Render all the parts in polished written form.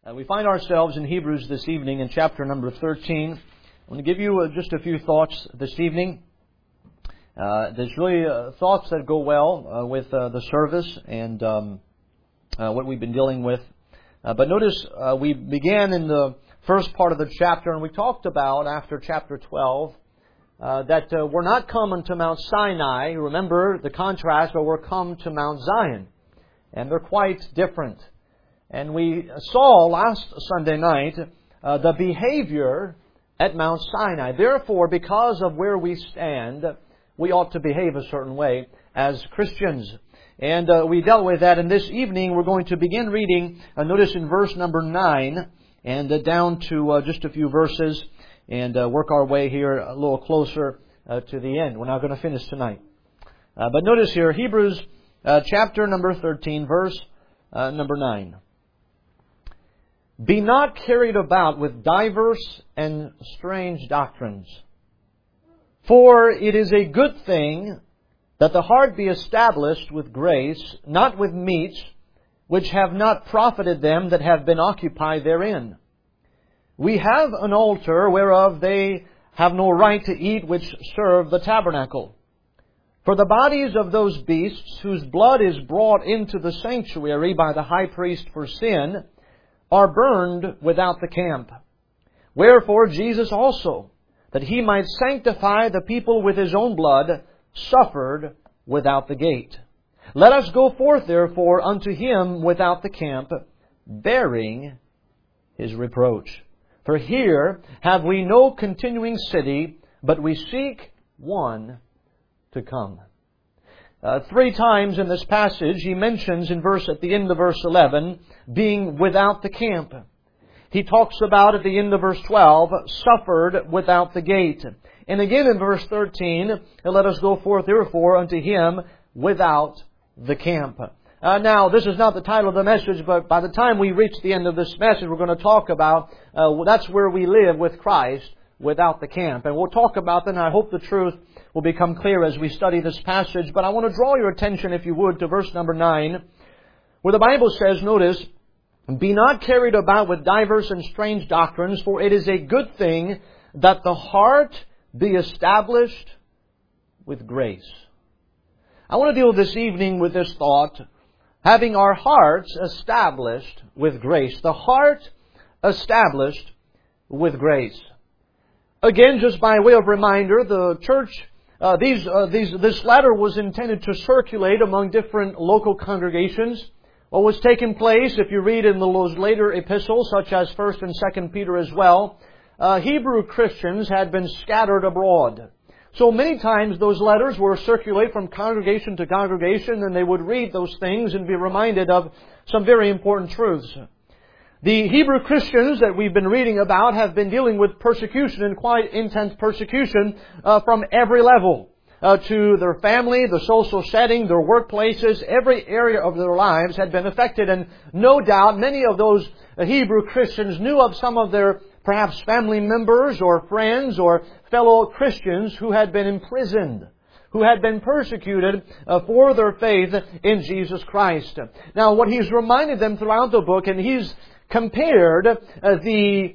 We find ourselves in Hebrews this evening in chapter number 13. I want to give you just a few thoughts this evening. There's really thoughts that go well with the service and what we've been dealing with. But notice we began in the first part of the chapter, and we talked about, after chapter 12, that we're not come to Mount Sinai. Remember the contrast, but we're come to Mount Zion. And they're quite different. And we saw last Sunday night the behavior at Mount Sinai. Therefore, because of where we stand, we ought to behave a certain way as Christians. And we dealt with that. And this evening we're going to begin reading, notice in verse number 9, and down to just a few verses, and work our way here a little closer to the end. We're not going to finish tonight. But notice here, Hebrews chapter number 13, verse number 9. Be not carried about with diverse and strange doctrines. For it is a good thing that the heart be established with grace, not with meats, which have not profited them that have been occupied therein. We have an altar whereof they have no right to eat which serve the tabernacle. For the bodies of those beasts whose blood is brought into the sanctuary by the high priest for sin are burned without the camp. Wherefore Jesus also, that He might sanctify the people with His own blood, suffered without the gate. Let us go forth therefore unto Him without the camp, bearing His reproach. For here have we no continuing city, but we seek one to come. 3 times in this passage he mentions at the end of verse 11, being without the camp. He talks about at the end of verse 12, suffered without the gate. And again in verse 13, let us go forth therefore unto Him without the camp. Now, this is not the title of the message, but by the time we reach the end of this message, we're going to talk about that's where we live with Christ, without the camp. And we'll talk about that, and I hope the truth will become clear as we study this passage. But I want to draw your attention, if you would, to verse number 9, where the Bible says, notice, be not carried about with diverse and strange doctrines, for it is a good thing that the heart be established with grace. I want to deal this evening with this thought, having our hearts established with grace. The heart established with grace. Again, just by way of reminder, the church, this letter was intended to circulate among different local congregations. What was taking place, if you read in those later epistles, such as 1 and 2 Peter as well, Hebrew Christians had been scattered abroad. So many times those letters were circulated from congregation to congregation, and they would read those things and be reminded of some very important truths. The Hebrew Christians that we've been reading about have been dealing with persecution, and quite intense persecution from every level. To their family, the social setting, their workplaces, every area of their lives had been affected. And no doubt many of those Hebrew Christians knew of some of their perhaps family members or friends or fellow Christians who had been imprisoned, who had been persecuted for their faith in Jesus Christ. Now, what he's reminded them throughout the book, and he's compared the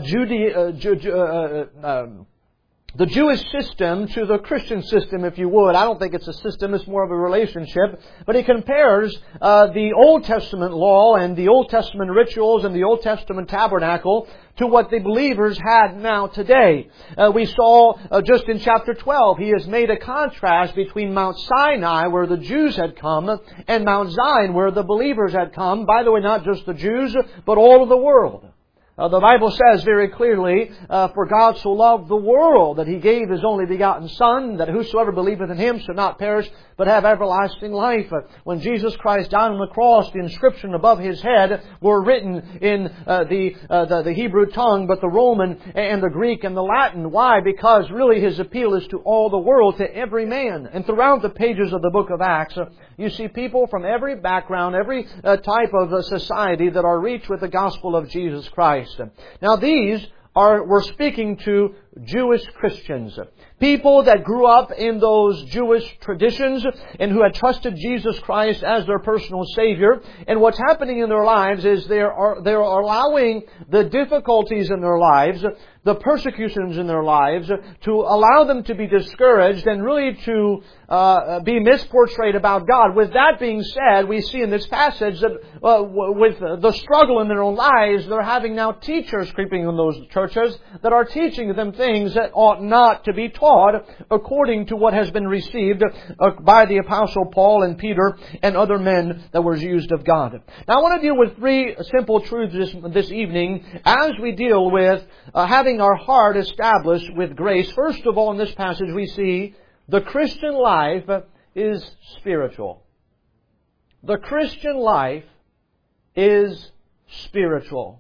Jewish system to the Christian system, if you would. I don't think it's a system, it's more of a relationship. But he compares the Old Testament law and the Old Testament rituals and the Old Testament tabernacle to what the believers had now today. We saw just in chapter 12, he has made a contrast between Mount Sinai, where the Jews had come, and Mount Zion, where the believers had come. By the way, not just the Jews, but all of the world. The Bible says very clearly, for God so loved the world that He gave His only begotten Son, that whosoever believeth in Him should not perish, but have everlasting life. When Jesus Christ died on the cross, the inscription above His head were written in the Hebrew tongue, but the Roman and the Greek and the Latin. Why? Because really His appeal is to all the world, to every man. And throughout the pages of the book of Acts, you see people from every background, every type of society that are reached with the gospel of Jesus Christ. Now these we're speaking to Jewish Christians. People that grew up in those Jewish traditions and who had trusted Jesus Christ as their personal Savior. And what's happening in their lives is they're allowing the difficulties in their lives, the persecutions in their lives, to allow them to be discouraged and really to be misportrayed about God. With that being said, we see in this passage that with the struggle in their own lives, they're having now teachers creeping in those churches that are teaching them things that ought not to be taught according to what has been received by the Apostle Paul and Peter and other men that were used of God. Now I want to deal with three simple truths this evening as we deal with having our heart established with grace. First of all, in this passage we see the Christian life is spiritual. The Christian life is spiritual.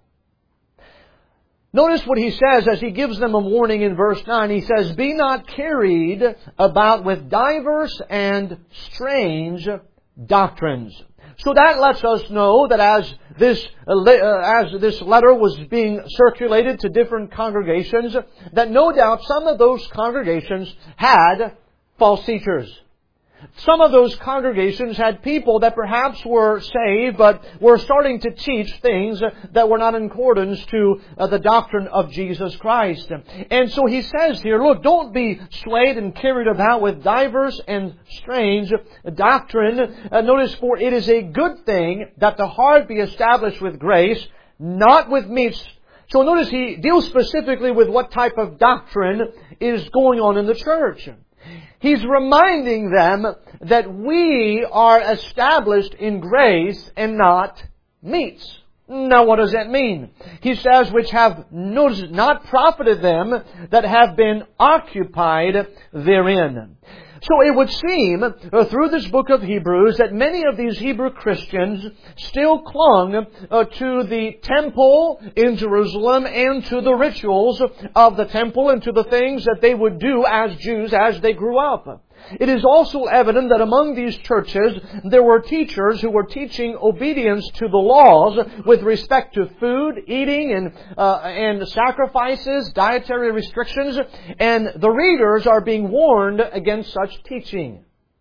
Notice what he says as he gives them a warning in verse 9. He says, "Be not carried about with diverse and strange doctrines." So that lets us know that as this letter was being circulated to different congregations, that no doubt some of those congregations had false teachers. Some of those congregations had people that perhaps were saved, but were starting to teach things that were not in accordance to the doctrine of Jesus Christ. And so he says here, look, don't be swayed and carried about with diverse and strange doctrine. Notice, for it is a good thing that the heart be established with grace, not with meats. So notice he deals specifically with what type of doctrine is going on in the church. He's reminding them that we are established in grace and not meats. Now what does that mean? He says, which have not profited them that have been occupied therein. So it would seem through this book of Hebrews that many of these Hebrew Christians still clung to the temple in Jerusalem and to the rituals of the temple and to the things that they would do as Jews as they grew up. It is also evident that among these churches there were teachers who were teaching obedience to the laws with respect to food, eating, and sacrifices, dietary restrictions, and the readers are being warned against such teaching.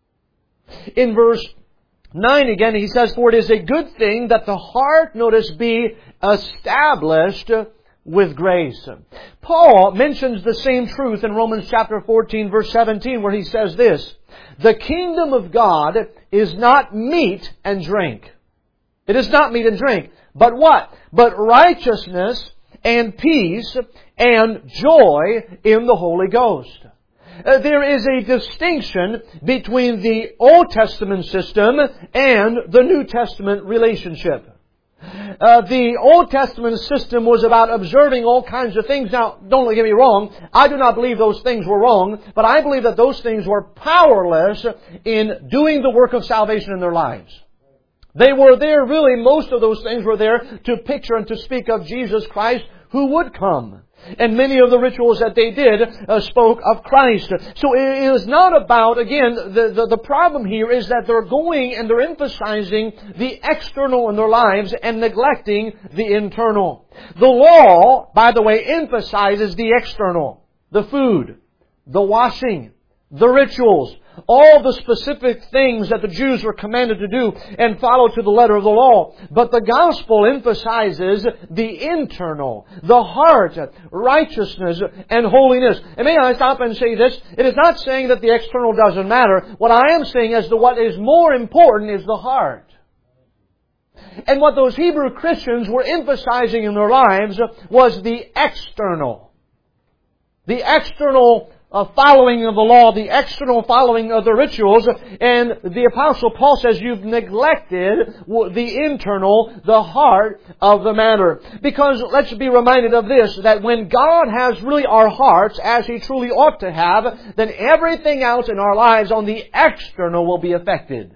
In verse 9 again, he says, "For it is a good thing that the heart," notice, "be established with grace." Paul mentions the same truth in Romans chapter 14 verse 17 where he says this, "The kingdom of God is not meat and drink." It is not meat and drink. But what? But righteousness and peace and joy in the Holy Ghost. There is a distinction between the Old Testament system and the New Testament relationship. The Old Testament system was about observing all kinds of things. Now, don't get me wrong. I do not believe those things were wrong, but I believe that those things were powerless in doing the work of salvation in their lives. They were there, really, most of those things were there to picture and to speak of Jesus Christ who would come. And many of the rituals that they did spoke of Christ. So it is not about, again, the problem here is that they're going and they're emphasizing the external in their lives and neglecting the internal. The law, by the way, emphasizes the external. The food, the washing, the rituals, all the specific things that the Jews were commanded to do and follow to the letter of the law. But the gospel emphasizes the internal, the heart, righteousness, and holiness. And may I stop and say this? It is not saying that the external doesn't matter. What I am saying is that what is more important is the heart. And what those Hebrew Christians were emphasizing in their lives was the external. The external following of the law, the external following of the rituals, and the Apostle Paul says you've neglected the internal, the heart of the matter. Because let's be reminded of this, that when God has really our hearts as He truly ought to have, then everything else in our lives on the external will be affected.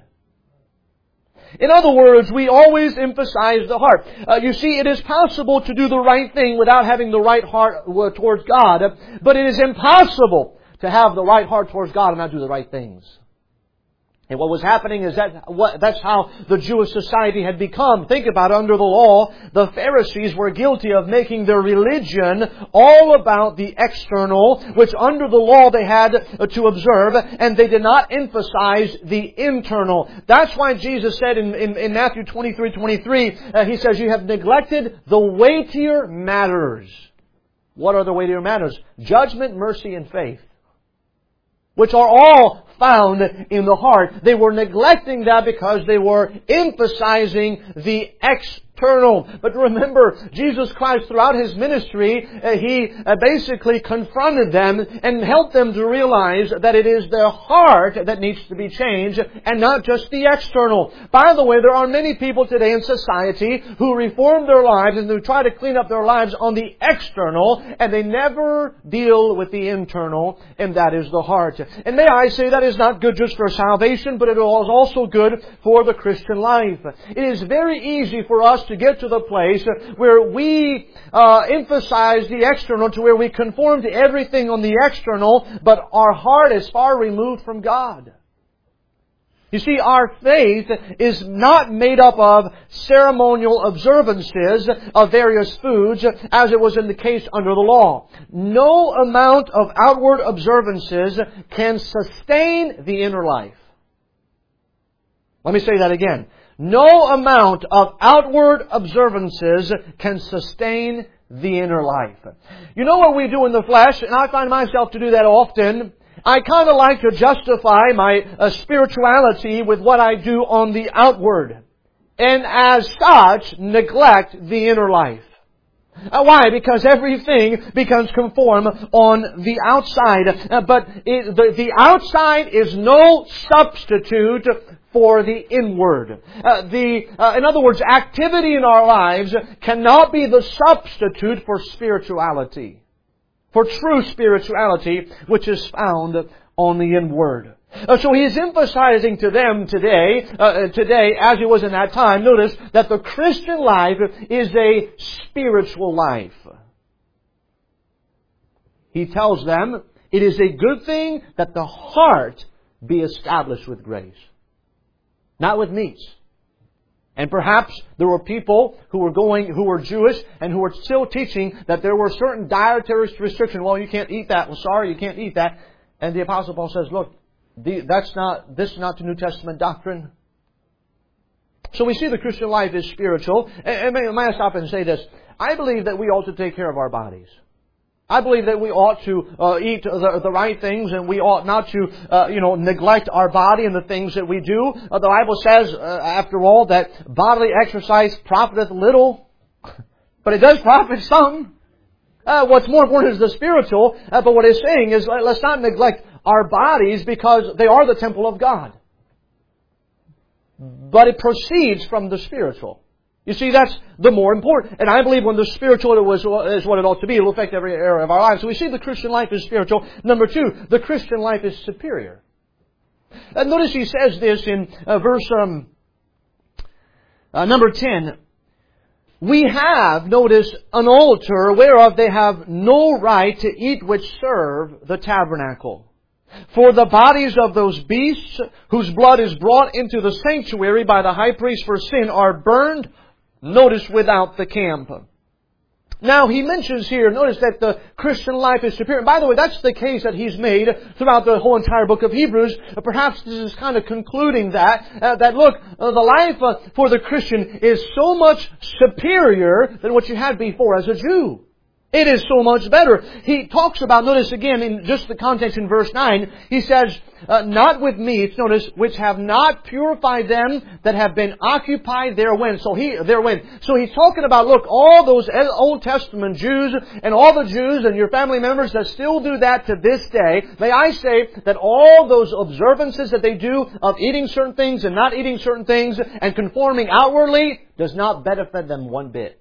In other words, we always emphasize the heart. You see, it is possible to do the right thing without having the right heart towards God, but it is impossible to have the right heart towards God and not do the right things. And what was happening is that's how the Jewish society had become. Think about it, under the law, the Pharisees were guilty of making their religion all about the external, which under the law they had to observe, and they did not emphasize the internal. That's why Jesus said in Matthew 23:23, He says, you have neglected the weightier matters. What are the weightier matters? Judgment, mercy, and faith, which are all found in the heart. They were neglecting that because they were emphasizing the external. But remember, Jesus Christ throughout His ministry, He basically confronted them and helped them to realize that it is their heart that needs to be changed and not just the external. By the way, there are many people today in society who reform their lives and who try to clean up their lives on the external, and they never deal with the internal, and that is the heart. And may I say that is not good just for salvation, but it is also good for the Christian life. It is very easy for us to get to the place where we emphasize the external, to where we conform to everything on the external, but our heart is far removed from God. You see, our faith is not made up of ceremonial observances of various foods, as it was in the case under the law. No amount of outward observances can sustain the inner life. Let me say that again. No amount of outward observances can sustain the inner life. You know what we do in the flesh, and I find myself to do that often. I kind of like to justify my spirituality with what I do on the outward, and as such, neglect the inner life. Why? Because everything becomes conform on the outside. But the outside is no substitute for the inward. In other words, activity in our lives cannot be the substitute for spirituality, for true spirituality, which is found on the inward. So he is emphasizing to them today, as he was in that time, notice that the Christian life is a spiritual life. He tells them it is a good thing that the heart be established with grace, not with meats. And perhaps there were people who were Jewish and who were still teaching that there were certain dietary restrictions. Well, you can't eat that. Well, sorry, you can't eat that. And the Apostle Paul says, look, this is not the New Testament doctrine. So we see the Christian life is spiritual. And may I stop and say this? I believe that we ought to take care of our bodies. I believe that we ought to eat the right things, and we ought not to, neglect our body and the things that we do. The Bible says, after all, that bodily exercise profiteth little, but it does profit some. What's more important is the spiritual. But what it's saying is, let's not neglect our bodies, because they are the temple of God. But it proceeds from the spiritual. You see, that's the more important. And I believe when the spiritual is what it ought to be, it will affect every area of our lives. So we see the Christian life is spiritual. Number two, the Christian life is superior. And notice he says this in verse number 10. We have, notice, an altar whereof they have no right to eat which serve the tabernacle. For the bodies of those beasts whose blood is brought into the sanctuary by the high priest for sin are burned, notice, without the camp. Now he mentions here, notice that the Christian life is superior. And by the way, that's the case that he's made throughout the whole entire book of Hebrews. Perhaps this is kind of concluding that look, the life for the Christian is so much superior than what you had before as a Jew. It is so much better. He talks about, notice again in just the context in verse 9, he says, not with meats, notice, which have not purified them that have been occupied therein. So he's talking about, look, all those Old Testament Jews and all the Jews and your family members that still do that to this day. May I say that all those observances that they do of eating certain things and not eating certain things and conforming outwardly does not benefit them one bit.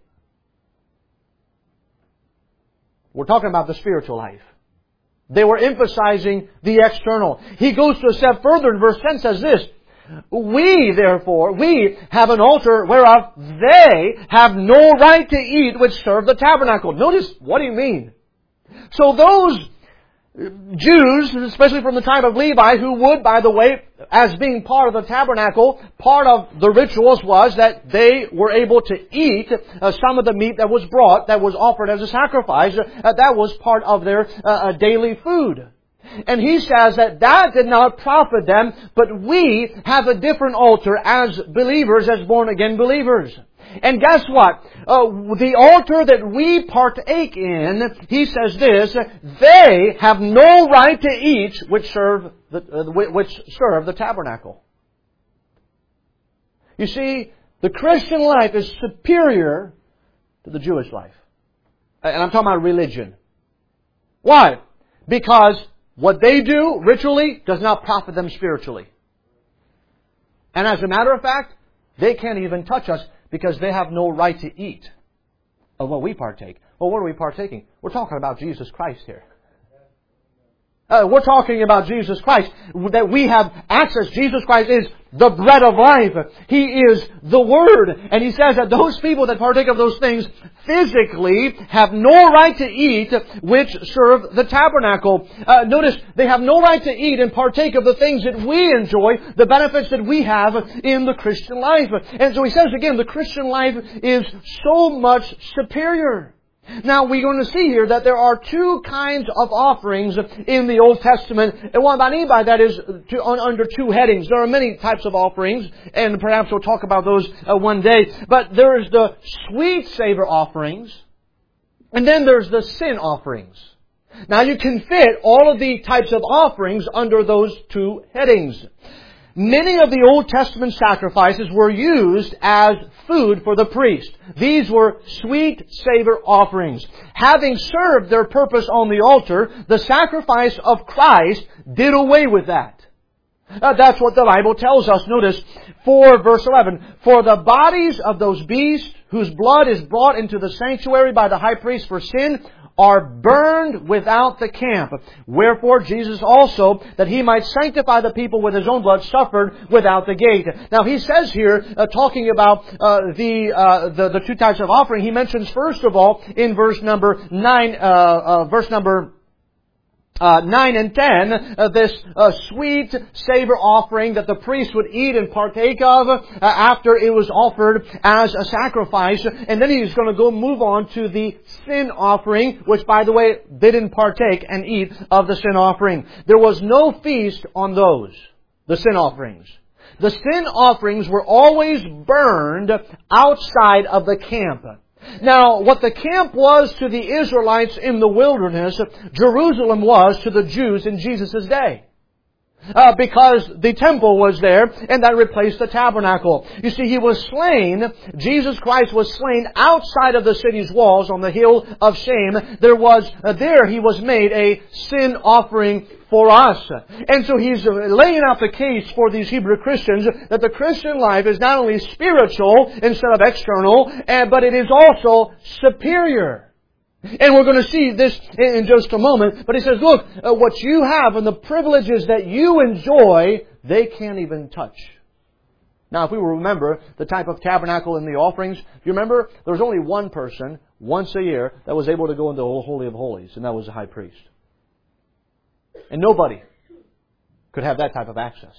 We're talking about the spiritual life. They were emphasizing the external. He goes to a step further in verse 10, says this, we have an altar whereof they have no right to eat which serve the tabernacle. Notice, what do you mean? So those Jews, especially from the tribe of Levi, who would, by the way, as being part of the tabernacle, part of the rituals was that they were able to eat some of the meat that was brought, that was offered as a sacrifice. That was part of their daily food. And he says that did not profit them, but we have a different altar as believers, as born-again believers. And guess what? The altar that we partake in, he says this, they have no right to eat which serve the tabernacle. You see, the Christian life is superior to the Jewish life. And I'm talking about religion. Why? Because what they do ritually does not profit them spiritually. And as a matter of fact, they can't even touch us because they have no right to eat of what we partake. Well, what are we partaking? We're talking about Jesus Christ here. We're talking about Jesus Christ, that we have access. Jesus Christ is the bread of life. He is the Word. And He says that those people that partake of those things physically have no right to eat which serve the tabernacle. Notice, they have no right to eat and partake of the things that we enjoy, the benefits that we have in the Christian life. And so He says again, the Christian life is so much superior. Now, we're going to see here that there are two kinds of offerings in the Old Testament. And what I mean by that is under two headings. There are many types of offerings, and perhaps we'll talk about those one day. But there's the sweet savor offerings, and then there's the sin offerings. Now, you can fit all of the types of offerings under those two headings. Many of the Old Testament sacrifices were used as food for the priest. These were sweet savor offerings. Having served their purpose on the altar, the sacrifice of Christ did away with that. That's what the Bible tells us. Notice, verse 11, for the bodies of those beasts whose blood is brought into the sanctuary by the high priest for sin are burned without the camp. Wherefore Jesus also, that He might sanctify the people with His own blood, suffered without the gate. Now He says here, talking about the two types of offering, He mentions first of all in verse number 9, 9 and 10, this sweet savor offering that the priest would eat and partake of after it was offered as a sacrifice. And then he's going to move on to the sin offering, which, by the way, they didn't partake and eat of the sin offering. There was no feast on those, the sin offerings. The sin offerings were always burned outside of the camp. Now, what the camp was to the Israelites in the wilderness, Jerusalem was to the Jews in Jesus' day. Because the temple was there, and that replaced the tabernacle. You see, He was slain, Jesus Christ was slain outside of the city's walls on the hill of shame. He was made a sin offering for us. And so He's laying out the case for these Hebrew Christians that the Christian life is not only spiritual instead of external, but it is also superior. And we're going to see this in just a moment. But He says, look, what you have and the privileges that you enjoy, they can't even touch. Now, if we will remember the type of tabernacle and the offerings, you remember there was only one person once a year that was able to go into the Holy of Holies, and that was the high priest. And nobody could have that type of access.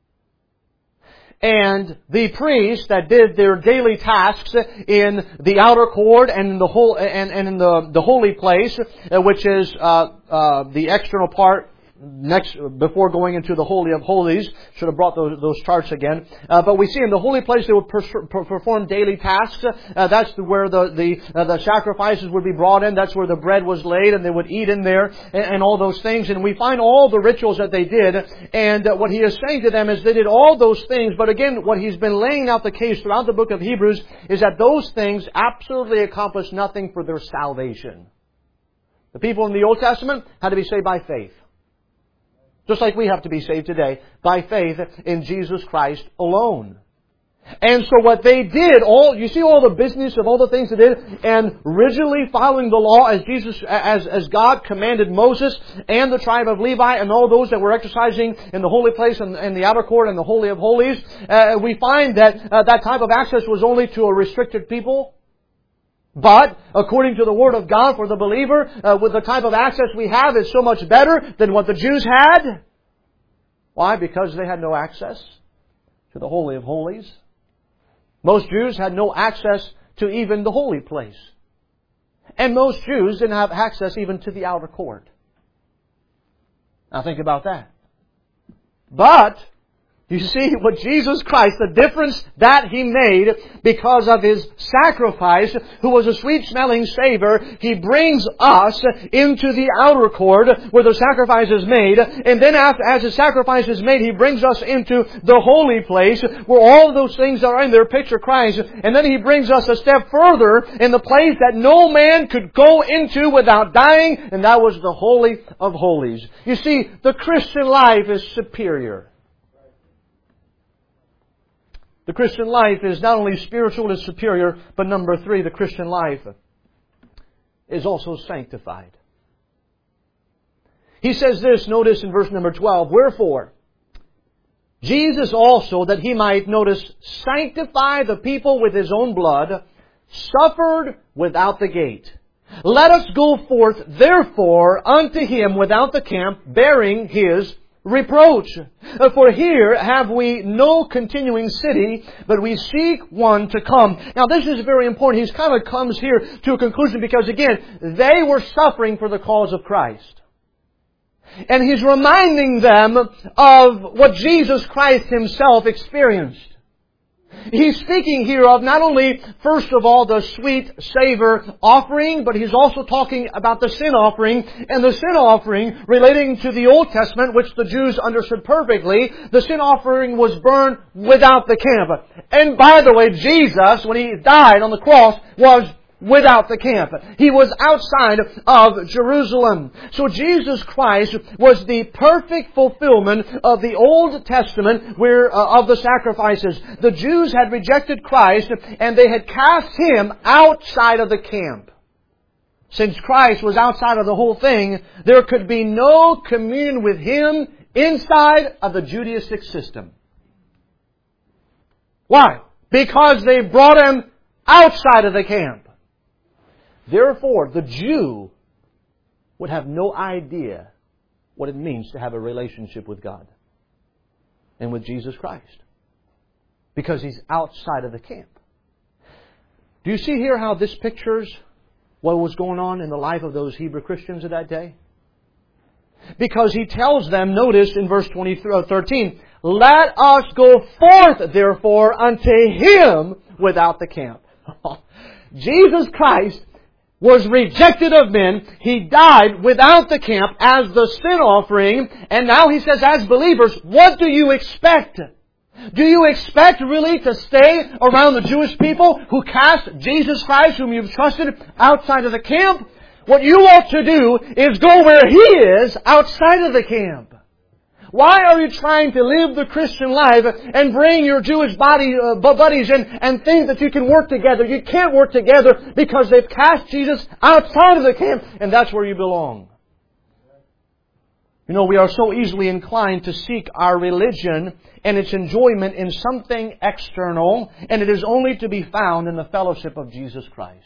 And the priests that did their daily tasks in the outer court and in the holy place, which is the external part before going into the Holy of Holies. Should have brought those charts again. But we see in the holy place they would perform daily tasks. That's where the sacrifices would be brought in. That's where the bread was laid, and they would eat in there and all those things. And we find all the rituals that they did. And what He is saying to them is they did all those things. But again, what He's been laying out the case throughout the book of Hebrews is that those things absolutely accomplished nothing for their salvation. The people in the Old Testament had to be saved by faith. Just like we have to be saved today by faith in Jesus Christ alone. And so what they did, you see all the business of all the things they did, and rigidly following the law as God commanded Moses and the tribe of Levi and all those that were exercising in the holy place and the outer court and the Holy of Holies, we find that that type of access was only to a restricted people. But, according to the Word of God for the believer, with the type of access we have is so much better than what the Jews had. Why? Because they had no access to the Holy of Holies. Most Jews had no access to even the holy place. And most Jews didn't have access even to the outer court. Now think about that. But, you see what Jesus Christ, the difference that He made because of His sacrifice, who was a sweet-smelling savor, He brings us into the outer court where the sacrifice is made. And then as the sacrifice is made, He brings us into the holy place where all of those things that are in there picture Christ. And then He brings us a step further in the place that no man could go into without dying, and that was the Holy of Holies. You see, the Christian life is superior. The Christian life is not only spiritual and superior, but number 3, the Christian life is also sanctified. He says this, notice in verse number 12, Wherefore, Jesus also, that He might, notice, sanctify the people with His own blood, suffered without the gate. Let us go forth, therefore, unto Him without the camp, bearing His reproach. For here have we no continuing city, but we seek one to come. Now this is very important. He kind of comes here to a conclusion because again, they were suffering for the cause of Christ. And He's reminding them of what Jesus Christ Himself experienced. He's speaking here of not only, first of all, the sweet savor offering, but He's also talking about the sin offering. And the sin offering relating to the Old Testament, which the Jews understood perfectly, the sin offering was burned without the camp. And by the way, Jesus, when He died on the cross, was without the camp. He was outside of Jerusalem. So Jesus Christ was the perfect fulfillment of the Old Testament of the sacrifices. The Jews had rejected Christ and they had cast Him outside of the camp. Since Christ was outside of the whole thing, there could be no communion with Him inside of the Judaistic system. Why? Because they brought Him outside of the camp. Therefore, the Jew would have no idea what it means to have a relationship with God and with Jesus Christ. Because He's outside of the camp. Do you see here how this pictures what was going on in the life of those Hebrew Christians of that day? Because He tells them, notice in verse 13, Let us go forth, therefore, unto Him without the camp. Jesus Christ was rejected of men. He died without the camp as the sin offering. And now He says, as believers, what do you expect? Do you expect really to stay around the Jewish people who cast Jesus Christ, whom you've trusted, outside of the camp? What you ought to do is go where He is, outside of the camp. Why are you trying to live the Christian life and bring your Jewish buddies in and think that you can work together? You can't work together because they've cast Jesus outside of the camp, and that's where you belong. You know, we are so easily inclined to seek our religion and its enjoyment in something external, and it is only to be found in the fellowship of Jesus Christ.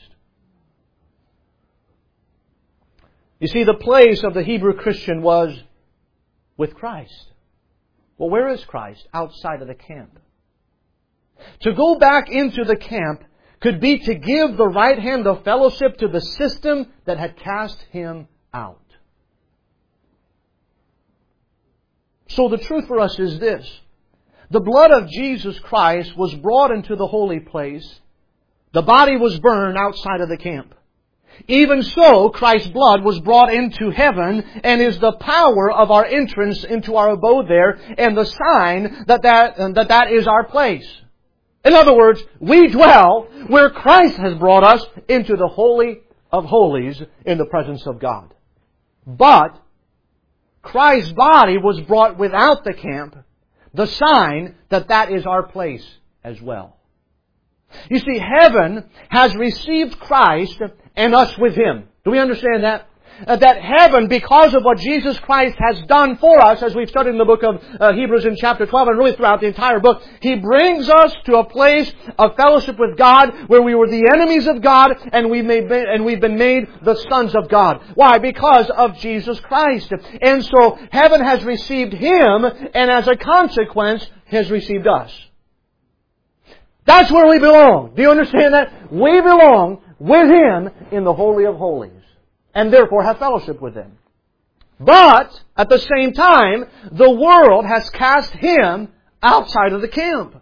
You see, the place of the Hebrew Christian was with Christ. Well, where is Christ? Outside of the camp. To go back into the camp could be to give the right hand of fellowship to the system that had cast Him out. So the truth for us is this. The blood of Jesus Christ was brought into the holy place. The body was burned outside of the camp. Even so, Christ's blood was brought into heaven and is the power of our entrance into our abode there and the sign that is our place. In other words, we dwell where Christ has brought us into the Holy of Holies in the presence of God. But Christ's body was brought without the camp, the sign that is our place as well. You see, heaven has received Christ and us with Him. Do we understand that? that heaven, because of what Jesus Christ has done for us, as we've studied in the book of Hebrews in chapter 12 and really throughout the entire book, He brings us to a place of fellowship with God where we were the enemies of God and we've been made the sons of God. Why? Because of Jesus Christ. And so heaven has received Him, and as a consequence has received us. That's where we belong. Do you understand that? We belong with Him in the Holy of Holies, and therefore have fellowship with Him. But, at the same time, the world has cast Him outside of the camp.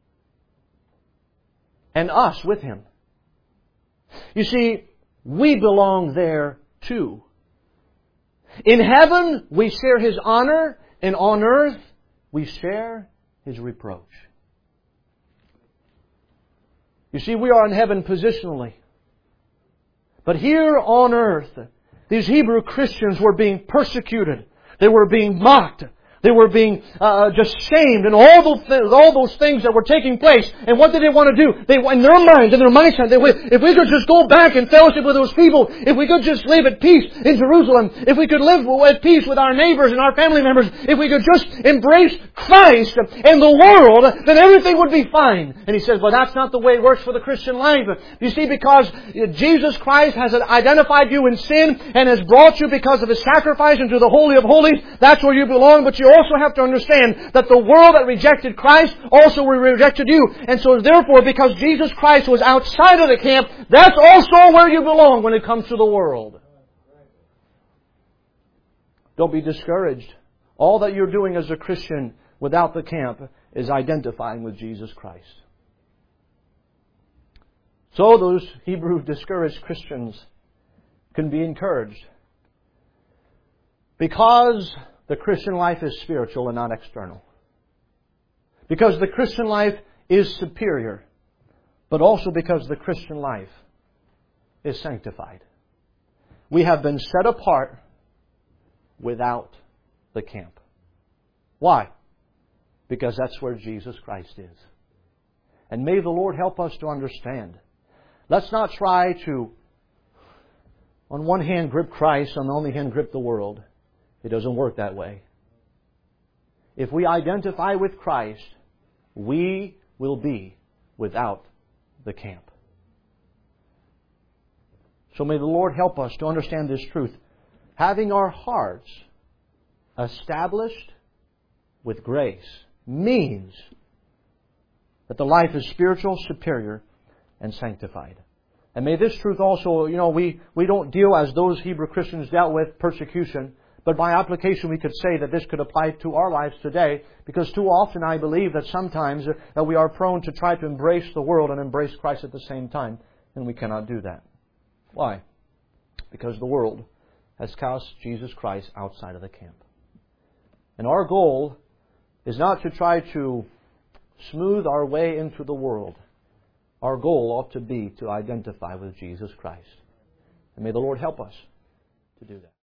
And us with Him. You see, we belong there too. In heaven, we share His honor, and on earth, we share His reproach. You see, we are in heaven positionally. But here on earth, these Hebrew Christians were being persecuted. They were being mocked. They were being just shamed and all those things that were taking place. And what did they want to do? They, in their minds, in their mindset, if we could just go back and fellowship with those people, if we could just live at peace in Jerusalem, if we could live at peace with our neighbors and our family members, if we could just embrace Christ and the world, then everything would be fine. And he says, but that's not the way it works for the Christian life. You see, because Jesus Christ has identified you in sin and has brought you because of His sacrifice into the Holy of Holies, that's where you belong, but you also have to understand that the world that rejected Christ also rejected you. And so therefore, because Jesus Christ was outside of the camp, that's also where you belong when it comes to the world. Don't be discouraged. All that you're doing as a Christian without the camp is identifying with Jesus Christ. So those Hebrew discouraged Christians can be encouraged. Because the Christian life is spiritual and not external. Because the Christian life is superior, but also because the Christian life is sanctified. We have been set apart without the camp. Why? Because that's where Jesus Christ is. And may the Lord help us to understand. Let's not try to, on one hand, grip Christ, on the other hand, grip the world. It doesn't work that way. If we identify with Christ, we will be without the camp. So may the Lord help us to understand this truth. Having our hearts established with grace means that the life is spiritual, superior, and sanctified. And may this truth also, we don't deal as those Hebrew Christians dealt with persecution. But by application, we could say that this could apply to our lives today, because too often I believe that sometimes that we are prone to try to embrace the world and embrace Christ at the same time, and we cannot do that. Why? Because the world has cast Jesus Christ outside of the camp. And our goal is not to try to smooth our way into the world. Our goal ought to be to identify with Jesus Christ. And may the Lord help us to do that.